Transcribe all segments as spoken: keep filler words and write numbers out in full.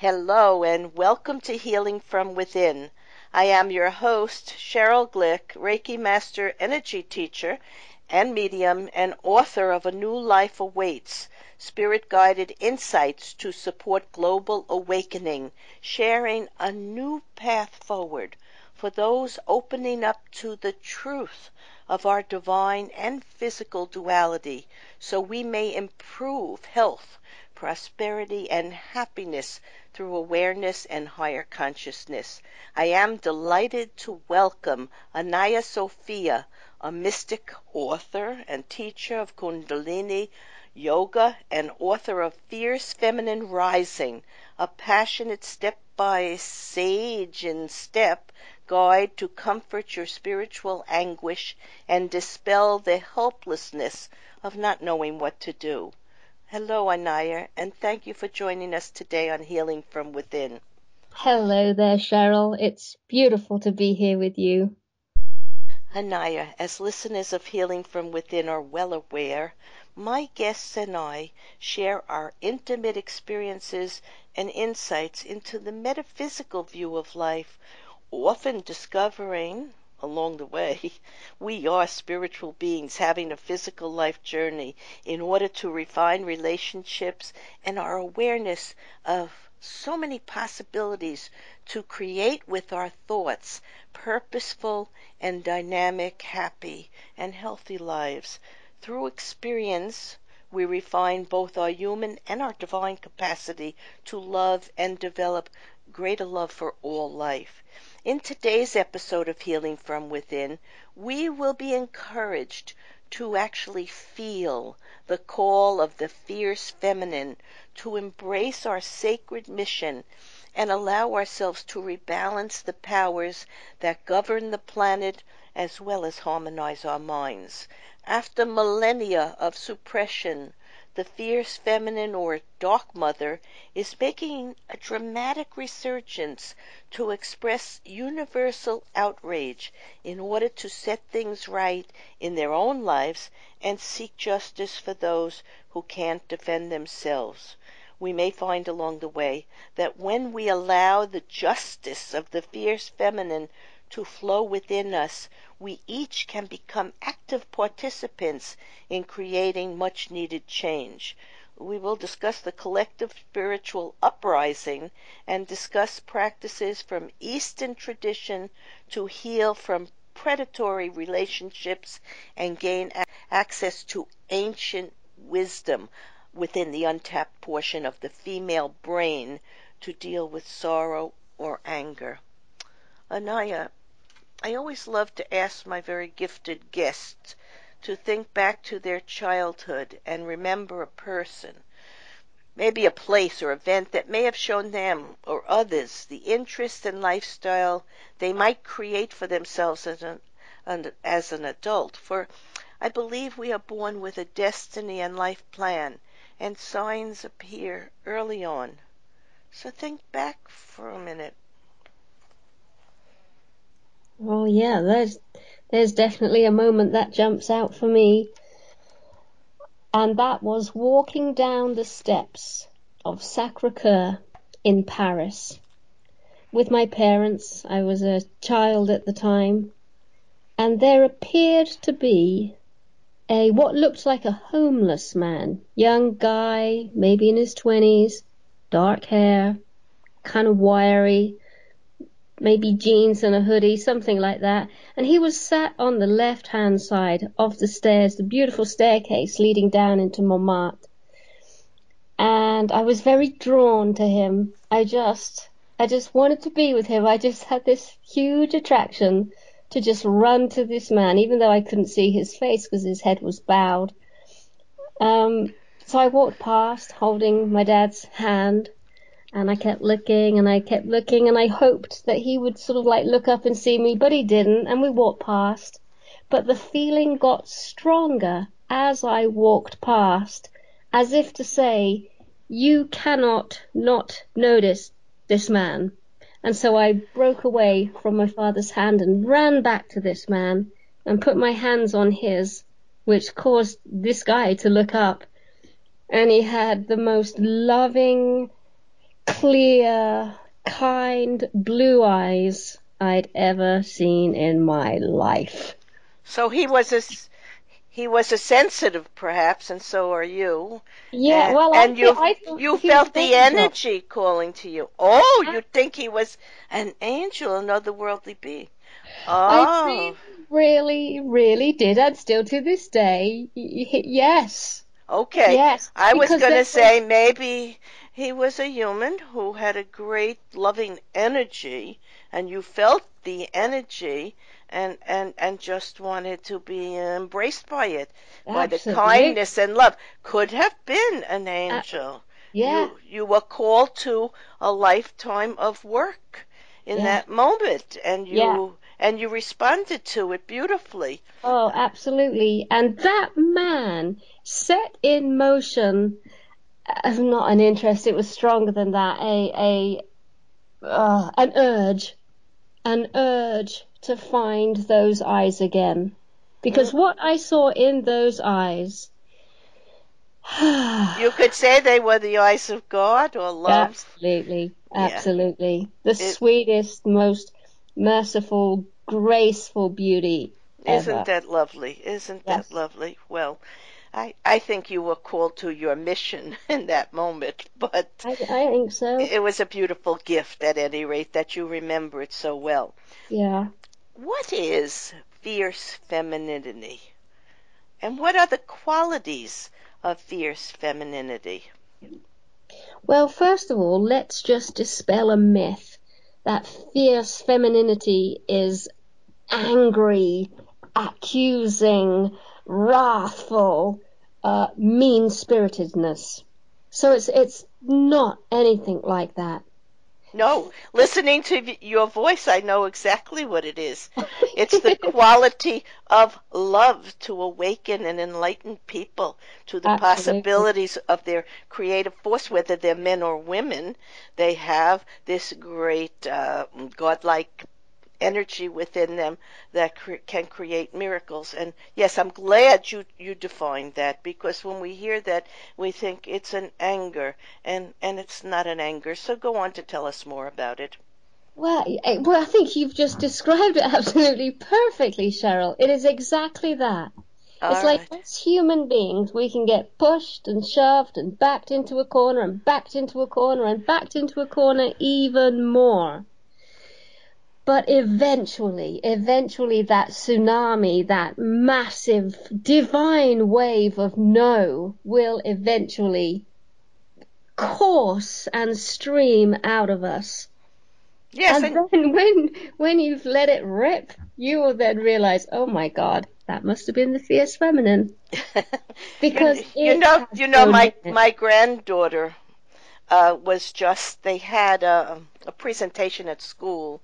Hello and welcome to Healing from Within. I am your host, Cheryl Glick, Reiki Master Energy Teacher and Medium and author of A New Life Awaits, Spirit-Guided Insights to Support Global Awakening, sharing a new path forward for those opening up to the truth of our divine and physical duality so we may improve health, prosperity, and happiness through awareness and higher consciousness. I am delighted to welcome Anaya Sophia, a mystic author and teacher of Kundalini Yoga and author of Fierce Feminine Rising, a passionate step-by sage in step guide to comfort your spiritual anguish and dispel the helplessness of not knowing what to do. Hello, Anaya, and thank you for joining us today on Healing from Within. Hello there, Cheryl. It's beautiful to be here with you. Anaya, as listeners of Healing from Within are well aware, my guests and I share our intimate experiences and insights into the metaphysical view of life, often discovering along the way we are spiritual beings having a physical life journey in order to refine relationships and our awareness of so many possibilities to create with our thoughts purposeful and dynamic, happy, and healthy lives. Through experience, we refine both our human and our divine capacity to love and develop greater love for all life. In today's episode of Healing from Within, we will be encouraged to actually feel the call of the fierce feminine, to embrace our sacred mission and allow ourselves to rebalance the powers that govern the planet as well as harmonize our minds. After millennia of suppression, the fierce feminine or dark mother is making a dramatic resurgence to express universal outrage in order to set things right in their own lives and seek justice for those who can't defend themselves. We may find along the way that when we allow the justice of the fierce feminine to flow within us, we each can become active participants in creating much needed change. We will discuss the collective spiritual uprising and discuss practices from Eastern tradition to heal from predatory relationships and gain access to ancient wisdom within the untapped portion of the female brain to deal with sorrow or anger. Anaya, I always love to ask my very gifted guests to think back to their childhood and remember a person, maybe a place or event that may have shown them or others the interest and lifestyle they might create for themselves as an, as an adult. For I believe we are born with a destiny and life plan, and signs appear early on. So think back for a minute. Oh yeah, there's there's definitely a moment that jumps out for me. And that was walking down the steps of Sacré-Cœur in Paris with my parents. I was a child at the time, and there appeared to be a what looked like a homeless man, young guy, maybe in his twenties, dark hair, kind of wiry, maybe jeans and a hoodie, something like that. And he was sat on the left-hand side of the stairs, the beautiful staircase leading down into Montmartre. And I was very drawn to him. I just, I just wanted to be with him. I just had this huge attraction to just run to this man, even though I couldn't see his face because his head was bowed. Um, so I walked past holding my dad's hand, and I kept looking and I kept looking and I hoped that he would sort of like look up and see me, but he didn't, and we walked past. But the feeling got stronger as I walked past, as if to say, you cannot not notice this man. And so I broke away from my father's hand and ran back to this man and put my hands on his, which caused this guy to look up. And he had the most loving, clear, kind blue eyes I'd ever seen in my life. So he was a he was a sensitive, perhaps, and so are you. Yeah, And, well, I and think you I thought you he was felt an the angel. energy calling to you. Oh, I, you think he was an angel, an otherworldly being. I Oh, really, really, really did, and still to this day, y- y- yes, okay. yes, I was because going to there say was maybe he was a human who had a great loving energy, and you felt the energy and, and, and just wanted to be embraced by it, by the absolutely, kindness and love. Could have been an uh, angel. yeah, You, you were called to a lifetime of work in yeah, that moment, and yeah. you, and you responded to it beautifully. Oh, absolutely. And that man set in motion, uh, not an interest, it was stronger than that, a, a, uh, an urge, an urge to find those eyes again. Because Mm. what I saw in those eyes, You could say they were the eyes of God or love. absolutely, Yeah. absolutely, the It sweetest, most merciful, graceful beauty isn't ever. that lovely. Isn't that Yes, lovely? Well, I I think you were called to your mission in that moment, but I, I think so. it was a beautiful gift at any rate that you remember it so well. Yeah. What is fierce femininity? And what are the qualities of fierce femininity? Well, first of all, let's just dispel a myth that fierce femininity is angry, accusing, wrathful, uh, mean-spiritedness. So it's it's not anything like that. No, listening to your voice, I know exactly what it is. It's the quality of love to awaken and enlighten people to the Absolutely. possibilities of their creative force, whether they're men or women. They have this great uh, godlike energy within them that cre- can create miracles. And yes, I'm glad you you defined that, because when we hear that, we think it's an anger, and and it's not an anger. So go on to tell us more about it. Well, I- well, I think you've just described it absolutely perfectly, Cheryl. It is exactly that. It's All like right. as human beings, we can get pushed and shoved and backed into a corner and backed into a corner and backed into a corner even more. But eventually, eventually that tsunami, that massive divine wave of no will eventually course and stream out of us. Yes, And and then when when you've let it rip, you will then realize, oh my God, that must have been the fierce feminine. Because you you it know has you know no my limit. my granddaughter uh, was just they had a, a presentation at school,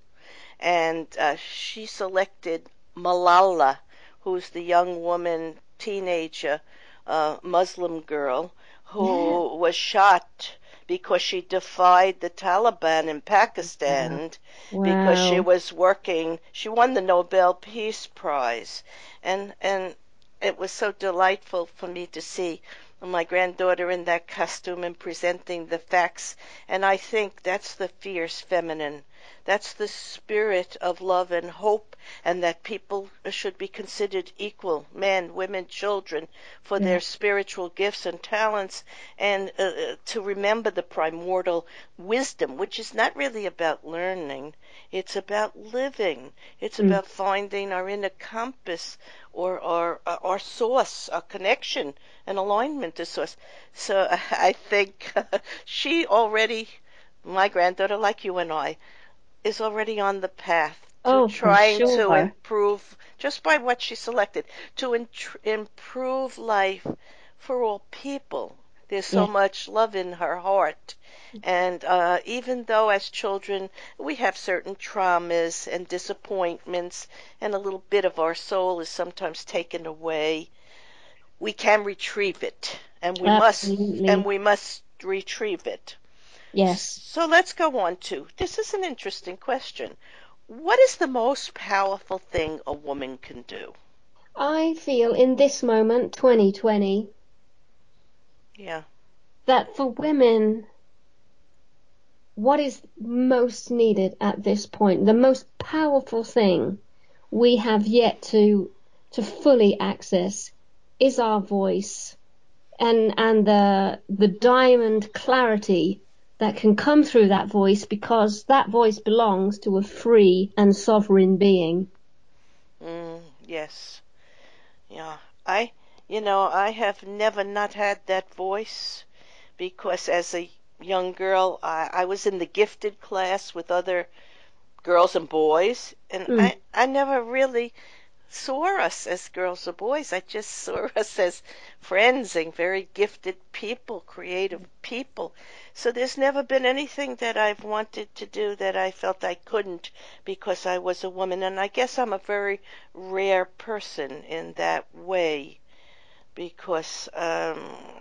and uh, she selected Malala, who's the young woman, teenager, uh, Muslim girl, Yeah. who was shot because she defied the Taliban in Wow. Pakistan, because she Wow. was working. She won the Nobel Peace Prize, and and it was so delightful for me to see my granddaughter in that costume and presenting the facts. And I think that's the fierce feminine. That's the spirit of love and hope, and that people should be considered equal, men, women, children, for their Yeah. spiritual gifts and talents, and uh, uh, to remember the primordial wisdom, which is not really about learning. It's about living. It's Mm. about finding our inner compass, or our, uh, our source, our connection and alignment to source. So I think she already, my granddaughter, like you and I, is already on the path to Oh, for trying to sure. improve, just by what she selected, to in- improve life for all people. There's so Yeah. much love in her heart. And uh, even though as children we have certain traumas and disappointments, and a little bit of our soul is sometimes taken away, we can retrieve it, and we must, and Absolutely. we must retrieve it. Yes. So let's go on to this is an interesting question. What is the most powerful thing a woman can do? I feel in this moment, twenty twenty, Yeah. that for women, what is most needed at this point, the most powerful thing we have yet to to fully access, is our voice, and and the the diamond clarity that can come through that voice, because that voice belongs to a free and sovereign being. Mm, yes. Yeah. I, you know, I have never not had that voice because as a young girl, I, I was in the gifted class with other girls and boys, and Mm, I, I never really saw us as girls or boys. I just saw us as friends and very gifted people, creative people. So there's never been anything that I've wanted to do that I felt I couldn't because I was a woman. And I guess I'm a very rare person in that way because um,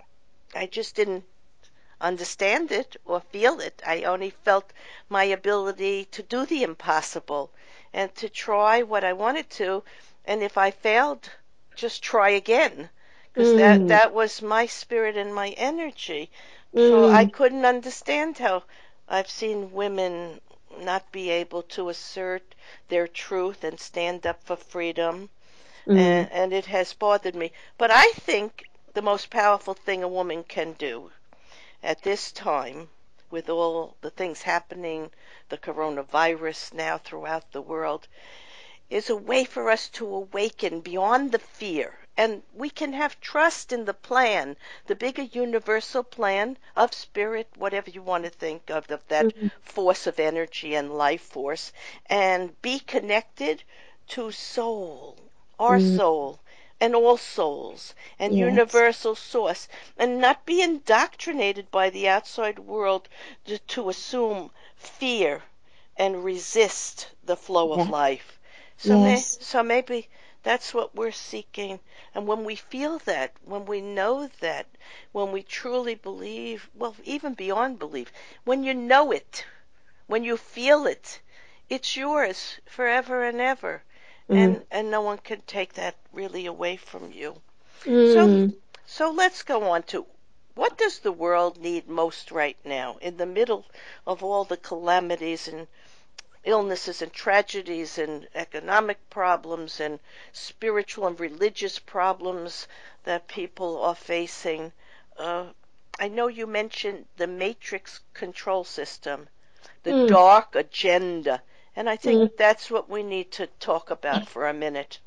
I just didn't understand it or feel it. I only felt my ability to do the impossible and to try what I wanted to. And if I failed, just try again. Because that, mm, that was my spirit and my energy. So I mm, couldn't understand how I've seen women not be able to assert their truth and stand up for freedom. mm, And, and it has bothered me. But I think the most powerful thing a woman can do at this time, with all the things happening, the coronavirus now throughout the world, is a way for us to awaken beyond the fear. And we can have trust in the plan, the bigger universal plan of spirit, whatever you want to think of, of that mm. force of energy and life force, and be connected to soul, our Mm, soul, and all souls, and yes, universal source, and not be indoctrinated by the outside world to, to assume fear and resist the flow of yeah, life. So, may, yes, so maybe that's what we're seeking. And when we feel that, when we know that, when we truly believe, well, even beyond belief, when you know it, when you feel it, it's yours forever and ever. mm, And, and no one can take that really away from you. So, mm, so let's go on to what does the world need most right now in the middle of all the calamities and illnesses and tragedies and economic problems and spiritual and religious problems that people are facing. Uh, I know you mentioned the matrix control system, the mm, dark agenda, and I think mm. that's what we need to talk about for a minute.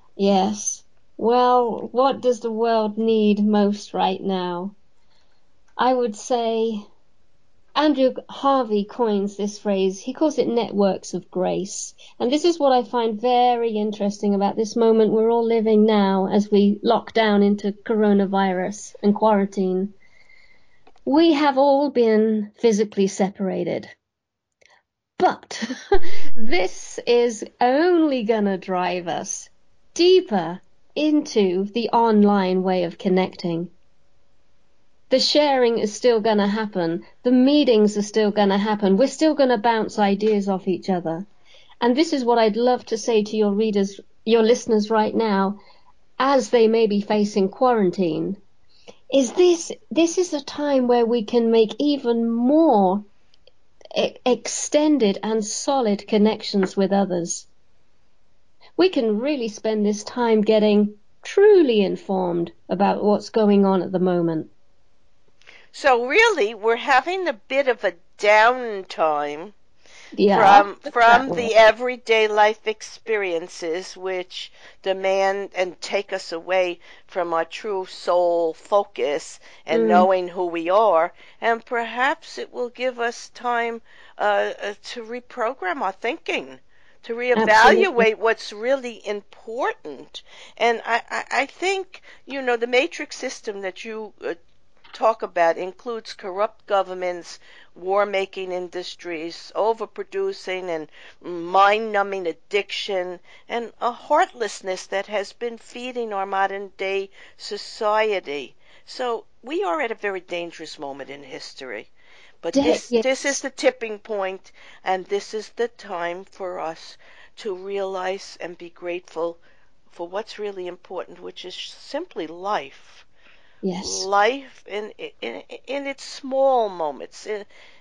Yes. Well, what does the world need most right now? I would say Andrew Harvey coins this phrase. He calls it networks of grace. And this is what I find very interesting about this moment we're all living now as we lock down into coronavirus and quarantine. We have all been physically separated. But this is only gonna drive us deeper into the online way of connecting. The sharing is still going to happen. The meetings are still going to happen. We're still going to bounce ideas off each other. And this is what I'd love to say to your readers, your listeners right now, as they may be facing quarantine, is this, this is a time where we can make even more e- extended and solid connections with others. We can really spend this time getting truly informed about what's going on at the moment. So really, we're having a bit of a downtime Yeah, from that from word. the everyday life experiences which demand and take us away from our true soul focus and Mm, knowing who we are, and perhaps it will give us time uh, uh, to reprogram our thinking, to absolutely. reevaluate what's really important. And I, I, I think, you know, the matrix system that you uh, talk about includes corrupt governments, war making industries, overproducing and mind numbing addiction, and a heartlessness that has been feeding our modern day society. So we are at a very dangerous moment in history. But De- this this is yes, the tipping point, and this is the time for us to realize and be grateful for what's really important, which is simply life yes. life in in in its small moments, in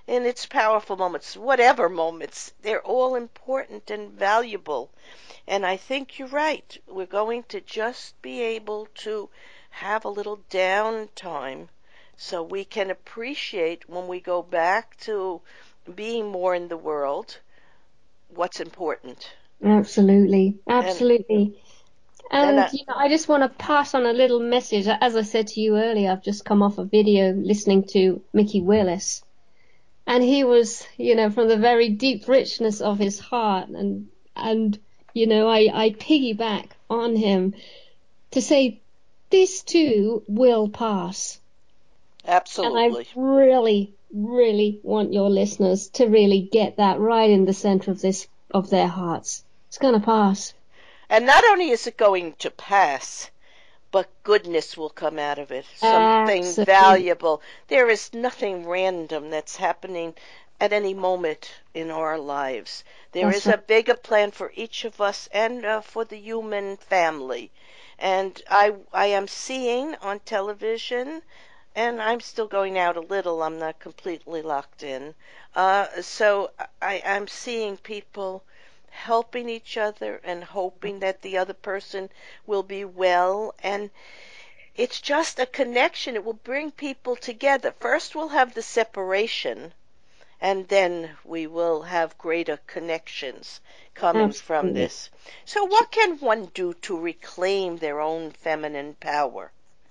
in its powerful moments, whatever moments, they're all important and valuable. And I think you're right. We're going to just be able to have a little downtime so we can appreciate when we go back to being more in the world what's important. Absolutely, And absolutely. and And I, you know, I just want to pass on a little message. As I said to you earlier, I've just come off a video listening to Mickey Willis, and he was, you know, from the very deep richness of his heart, and and you know, I I piggyback on him to say this too will pass. And I absolutely. really, really want your listeners to really get that right in the center of this of their hearts. It's gonna pass. And not only is it going to pass, but goodness will come out of it. Something Absolutely. valuable. There is nothing random that's happening at any moment in our lives. There That's is right. a bigger plan for each of us and uh, for the human family. And I, I am seeing on television, and I'm still going out a little. I'm not completely locked in. Uh, so I, I'm seeing people helping each other and hoping that the other person will be well. And it's just a connection. It will bring people together. First, we'll have the separation, and then we will have greater connections coming from Absolutely. this. So, what can one do to reclaim their own feminine power?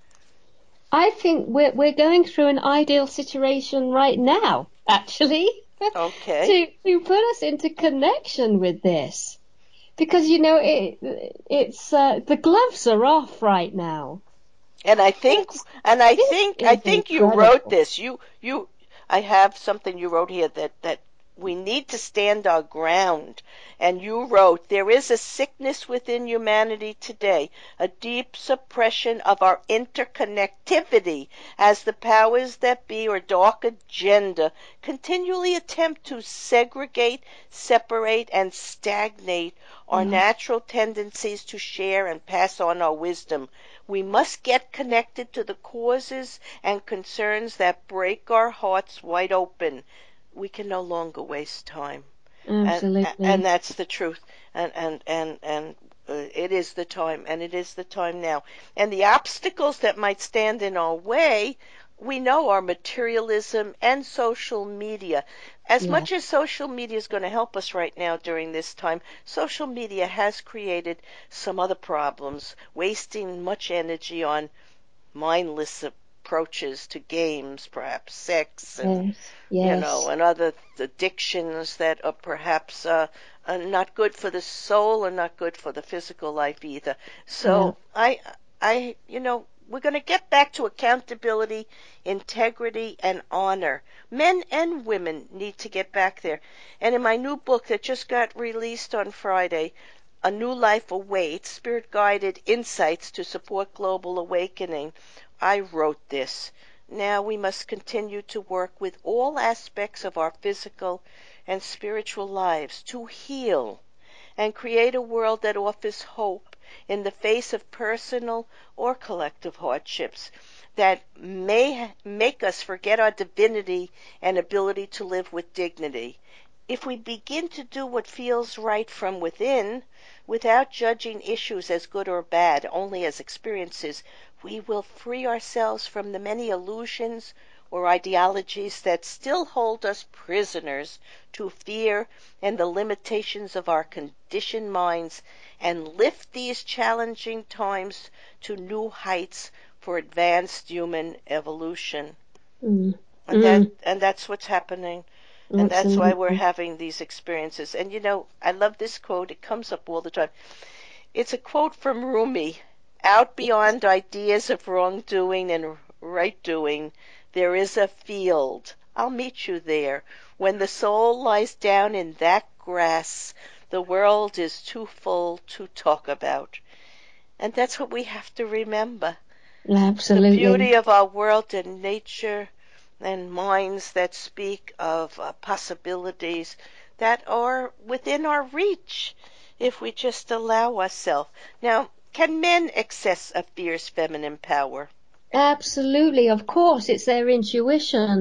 I think we're we're going through an ideal situation right now, actually, Okay. to to put us into connection with this. Because you know it it's uh, the gloves are off right now. And I think, It's and I this think, I is think you wrote incredible. this. You, you, I have something you wrote here that, that we need to stand our ground. And you wrote, there is a sickness within humanity today, a deep suppression of our interconnectivity as the powers that be or dark agenda continually attempt to segregate, separate, and stagnate our Yeah. natural tendencies to share and pass on our wisdom. We must get connected to the causes and concerns that break our hearts wide open. We can no longer waste time. And and Absolutely. that's the truth. And and and and uh, it is the time, and it is the time now. And the obstacles that might stand in our way, we know are materialism and social media. As Yeah. much as social media is going to help us right now during this time, social media has created some other problems, wasting much energy on mindless approaches to games, perhaps sex, and Yes. you know, Yes. and other addictions that are perhaps uh, uh, not good for the soul and not good for the physical life either. Yeah. So I, I, you know, we're going to get back to accountability, integrity, and honor. Men and women need to get back there. And in my new book that just got released on Friday, A New Life Awaits, Spirit Guided Insights to Support Global Awakening, I wrote this. Now we must continue to work with all aspects of our physical and spiritual lives to heal and create a world that offers hope in the face of personal or collective hardships that may make us forget our divinity and ability to live with dignity. If we begin to do what feels right from within, without judging issues as good or bad, only as experiences, we will free ourselves from the many illusions or ideologies that still hold us prisoners to fear and the limitations of our conditioned minds, and lift these challenging times to new heights for advanced human evolution. Mm. And that Mm. and that's what's happening. And that's why we're Absolutely. having these experiences. And you know, I love this quote. It comes up all the time. It's a quote from Rumi. Out beyond ideas of wrongdoing and right doing, there is a field. I'll meet you there. When the soul lies down in that grass, the world is too full to talk about. And that's what we have to remember. The Absolutely. beauty of our world and nature and minds that speak of uh, possibilities that are within our reach if we just allow ourselves. Now, can men access a fierce feminine power? Absolutely. Of course, it's their intuition.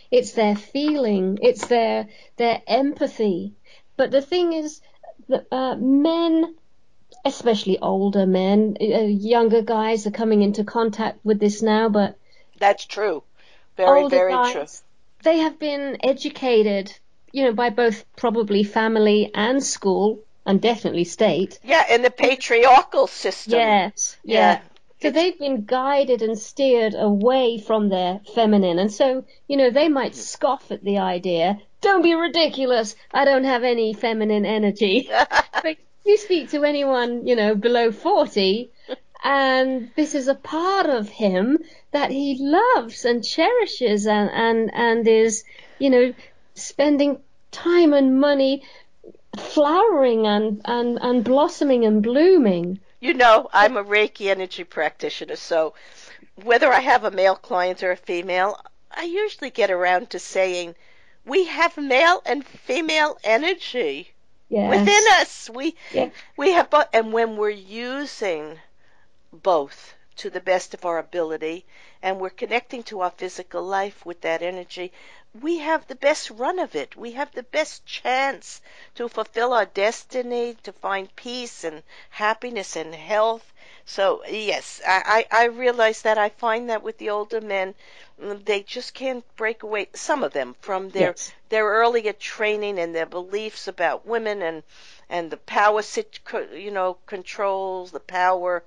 it's their feeling, it's their their empathy. But the thing is that uh, men, especially older men, uh, younger guys are coming into contact with this now, but That's true. Very, older very true. guys, they have been educated, you know, by both probably family and school, and definitely state. Yeah, in the patriarchal system. Yes, yeah. Yeah. So It's- they've been guided and steered away from their feminine. And so, you know, they might scoff at the idea. Don't be ridiculous. I don't have any feminine energy. But you speak to anyone, you know, below forty, and this is a part of him that he loves and cherishes and, and, and is, you know, spending time and money flowering and, and, and blossoming and blooming. You know, I'm a Reiki energy practitioner, so whether I have a male client or a female, I usually get around to saying, we have male and female energy Yes. within us. We Yeah. we have both, and when we're using both to the best of our ability, and we're connecting to our physical life with that energy, we have the best run of it. We have the best chance to fulfill our destiny, to find peace and happiness and health. So, yes, I, I, I realize that. I find that with the older men, they just can't break away, some of them, from their, Yes. their earlier training and their beliefs about women and, and the power, sit, you know, controls, the power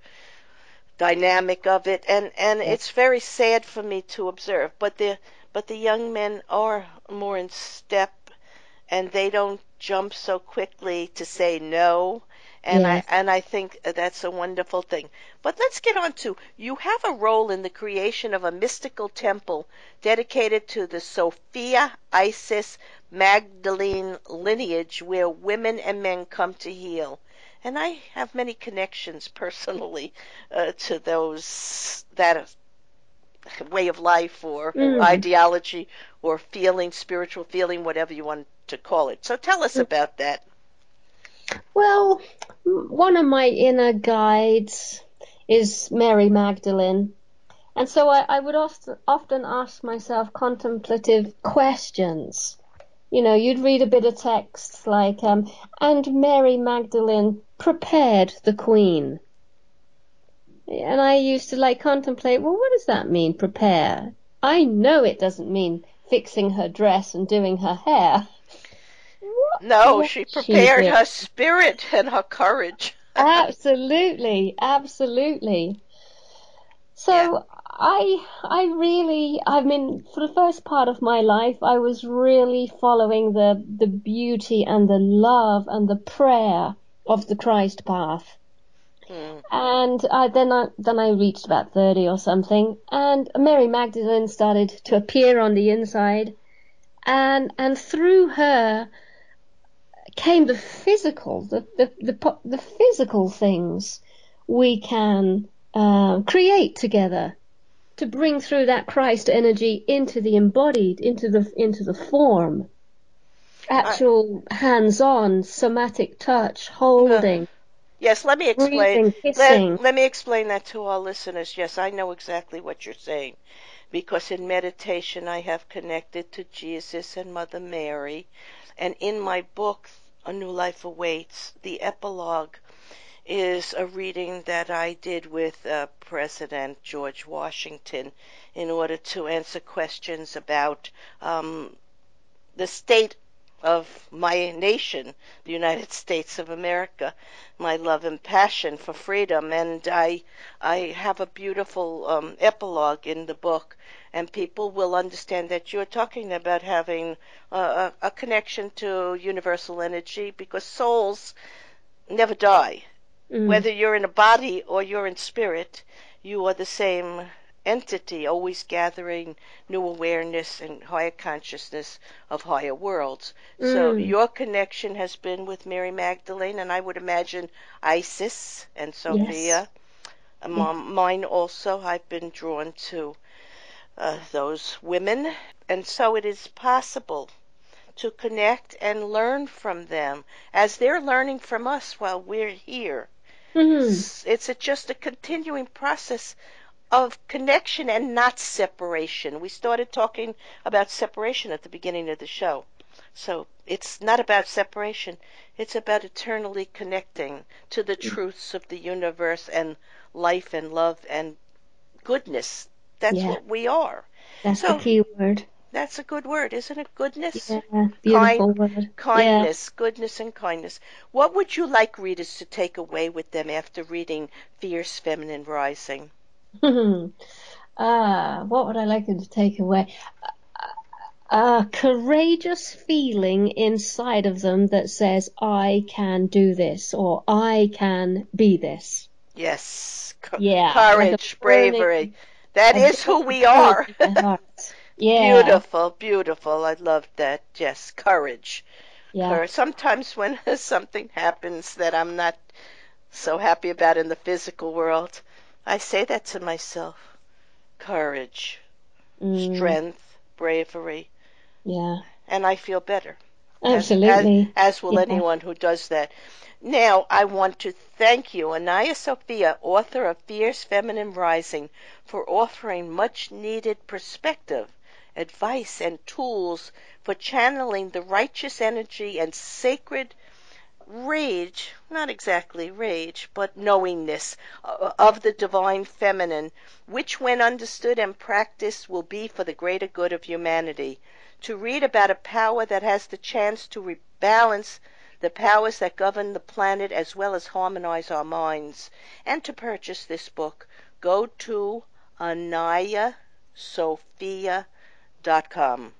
dynamic of it, and and Yeah. it's very sad for me to observe. But the but the young men are more in step, and they don't jump so quickly to say no. And Yes. I and I think that's a wonderful thing. But let's get on to, you have a role in the creation of a mystical temple dedicated to the Sophia Isis Magdalene lineage, where women and men come to heal. And I have many connections personally uh, to those, that way of life or Mm. ideology or feeling, spiritual feeling, whatever you want to call it. So tell us about that. Well, one of my inner guides is Mary Magdalene. And so I, I would often, often ask myself contemplative questions. You know, you'd read a bit of text like, um, and Mary Magdalene prepared the Queen. And I used to like contemplate, well, what does that mean, prepare? I know it doesn't mean fixing her dress and doing her hair. What No, was she prepared doing? her spirit and her courage. Absolutely, absolutely. So Yeah. I, I really, I mean, for the first part of my life, I was really following the, the beauty and the love and the prayer of the Christ path. Mm. And uh, then I then I reached about thirty or something, and Mary Magdalene started to appear on the inside, and and through her came the physical, the the the, po- the physical things we can uh, create together to bring through that Christ energy into the embodied, into the into the form. Actual hands-on, somatic touch, holding, Yes, let me explain. breathing, kissing. Let, let me explain that to our listeners. Yes, I know exactly what you're saying, because in meditation I have connected to Jesus and Mother Mary, and in my book, A New Life Awaits, the epilogue is a reading that I did with uh, President George Washington in order to answer questions about um, the state of my nation, the United States of America, my love and passion for freedom. And I, I have a beautiful um, epilogue in the book, and people will understand that you're talking about having uh, a, a connection to universal energy, because souls never die. Mm. Whether you're in a body or you're in spirit, you are the same entity, always gathering new awareness and higher consciousness of higher worlds. Mm. So your connection has been with Mary Magdalene, and I would imagine Isis and Sophia. Yes. Um, mine also, I've been drawn to uh, those women. And so it is possible to connect and learn from them as they're learning from us while we're here. Mm-hmm. It's a, just a continuing process of connection and not separation. We started talking about separation at the beginning of the show. So it's not about separation. It's about eternally connecting to the truths of the universe and life and love and goodness. That's Yeah, what we are. that's the So key word. that's a good word, isn't it? Goodness? Yeah, Kind, beautiful word. Yeah. kindness, goodness and kindness. What would you like readers to take away with them after reading Fierce Feminine Rising? Ah, what would I like them to take away? A courageous feeling inside of them that says, I can do this, or I can be this. Yes, co- Yeah, like a courage, burning, bravery. That a is who burning we courage are. in their heart. Yeah, Beautiful, beautiful. I love that. Yes, courage. yeah. Courage. Sometimes when something happens that I'm not so happy about in the physical world, I say that to myself. Courage, Mm, strength, bravery, yeah, and I feel better. As, as, absolutely. as will Yeah. anyone who does that. Now, I want to thank you, Anaya Sophia, author of Fierce Feminine Rising, for offering much needed perspective, advice, and tools for channeling the righteous energy and sacred rage, not exactly rage, but knowingness uh, of the divine feminine, which, when understood and practiced, will be for the greater good of humanity. To read about a power that has the chance to rebalance the powers that govern the planet as well as harmonize our minds, and to purchase this book, go to anaya sophia dot com.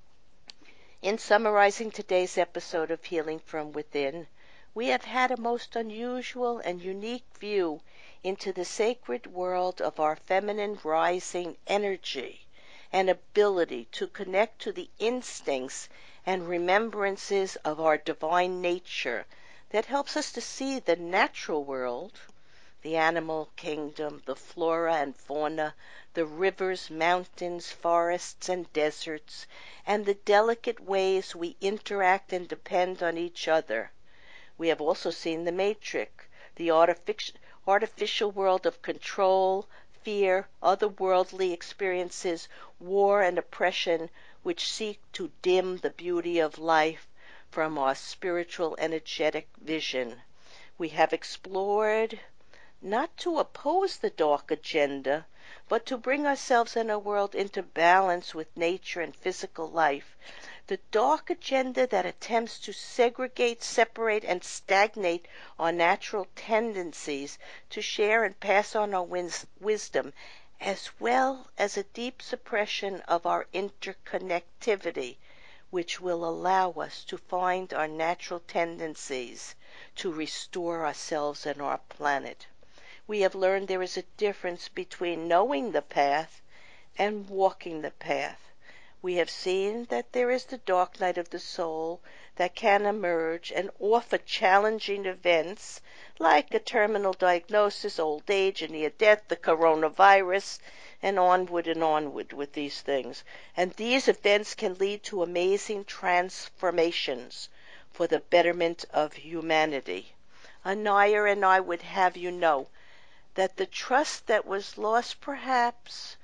In summarizing today's episode of Healing from Within, we have had a most unusual and unique view into the sacred world of our feminine rising energy and ability to connect to the instincts and remembrances of our divine nature that helps us to see the natural world, the animal kingdom, the flora and fauna, the rivers, mountains, forests, and deserts, and the delicate ways we interact and depend on each other. We have also seen the matrix, the artific- artificial world of control, fear, otherworldly experiences, war, and oppression, which seek to dim the beauty of life from our spiritual energetic vision. We have explored not to oppose the dark agenda, but to bring ourselves and our world into balance with nature and physical life. The dark agenda that attempts to segregate, separate, and stagnate our natural tendencies to share and pass on our wins- wisdom, as well as a deep suppression of our interconnectivity, which will allow us to find our natural tendencies to restore ourselves and our planet. We have learned there is a difference between knowing the path and walking the path. We have seen that there is the dark night of the soul that can emerge and offer challenging events like a terminal diagnosis, old age, and near death, the coronavirus, and onward and onward with these things. And these events can lead to amazing transformations for the betterment of humanity. Anaya and I would have you know that the trust that was lost perhaps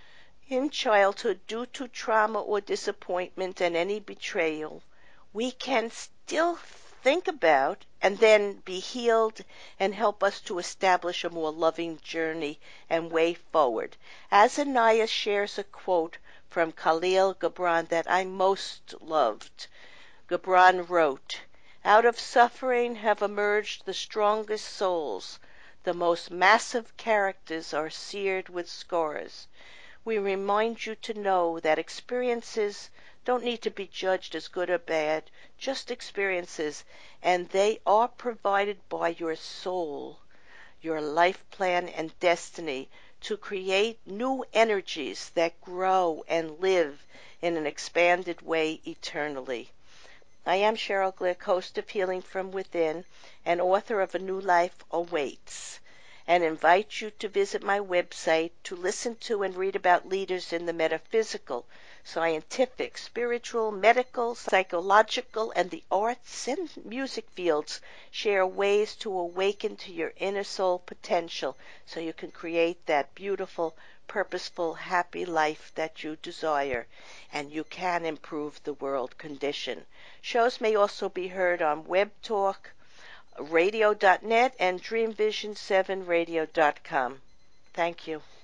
in childhood due to trauma or disappointment and any betrayal, we can still think about and then be healed and help us to establish a more loving journey and way forward. As Anaya shares a quote from Khalil Gibran that I most loved, Gibran wrote, "Out of suffering have emerged the strongest souls. The most massive characters are seared with scars. We remind you to know that experiences don't need to be judged as good or bad, just experiences, and they are provided by your soul, your life plan and destiny to create new energies that grow and live in an expanded way eternally." I am Cheryl Glick, host of Healing from Within and author of A New Life Awaits, and invite you to visit my website to listen to and read about leaders in the metaphysical, scientific, spiritual, medical, psychological, and the arts and music fields share ways to awaken to your inner soul potential so you can create that beautiful, purposeful, happy life that you desire, and you can improve the world condition. Shows may also be heard on WebTalk, radio dot net, and dream vision seven radio dot com. Thank you.